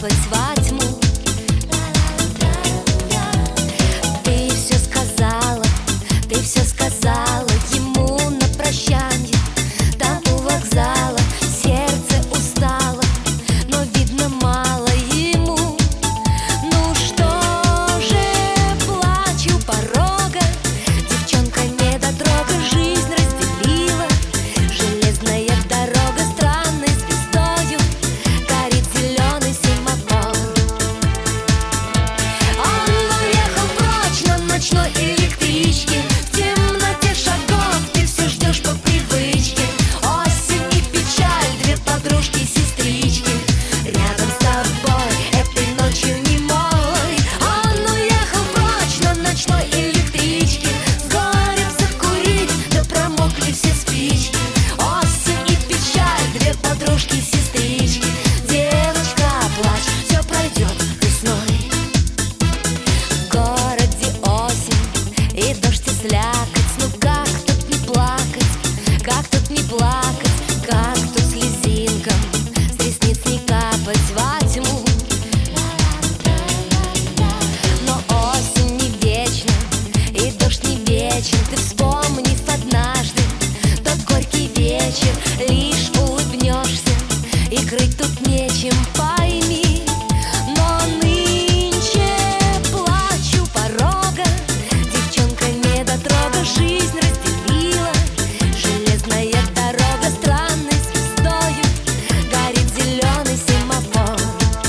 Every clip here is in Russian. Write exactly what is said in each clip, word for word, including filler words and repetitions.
капать во тьму. Ты все сказала, ты все сказала ему на прощанье. Там у вокзала сердце устало, но видно мало ему. Ну что же, плачу у порога, девчонка недотрога жизнь разделила. Железная дорога странной звездою горит зеленый семафор. Он уехал прочь на ночной электричке. В темноте шагов ты все ждешь по привычке. Осень и печаль, две подружки-сестрички рядом с тобой этой ночью немой. Он уехал прочь на ночной электричке. С горем закурить, да промокли все спички. Осень и печаль, две подружки-сестрички. Девочка, плачь, все пройдет весной. В городе осень и дождь и слякоть. Ну как тут не плакать, как тут не плакать, как тут слезинкам с ресниц не капать во тьму. Но осень не вечна и дождь не вечен. Ты вспомнив однажды тот горький вечер, лишь улыбнешься и крыть тут нечем, пойми. Но нынче плачу у порога, девчонка недотрога жизнь разделила. Железная дорога странной звездою горит зеленый семафор.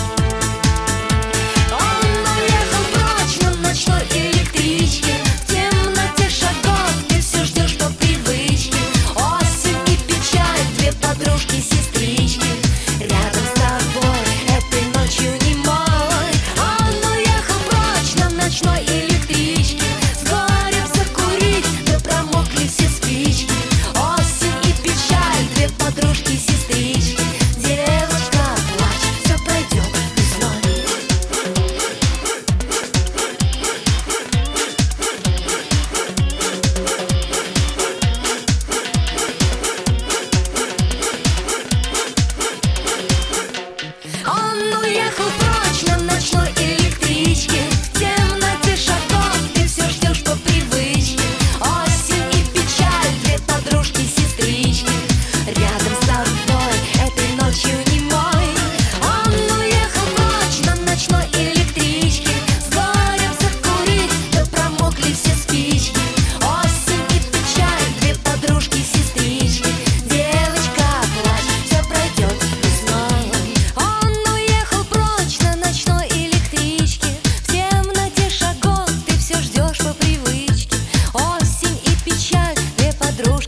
Он уехал прочь на ночной электричке. В темноте шагов ты все ждешь по привычке. Осень и печаль, две подружки-сестрички рядом с тобой этой ночью немой. Он уехал прочь на ночной электричке. С горем закурить, да промокли все спички. Осень и печаль, две подружки-сестрички. Девочка, плачь, все пройдет весной. Он уехал прочь на ночной электричке. В темноте шагов ты все ждешь по привычке. Осень и печаль, две подружки-сестрички рядом с тобой этой ночью немой. Он уехал прочь на ночной электричке. С горем закурить, да промокли все спички. Осень и печаль, две подружки-сестрички. Девочка, плачь, все пройдет весной. Он уехал прочь на ночной электричке. В темноте шагов ты все ждешь по привычке. Осень и печаль, две подружки.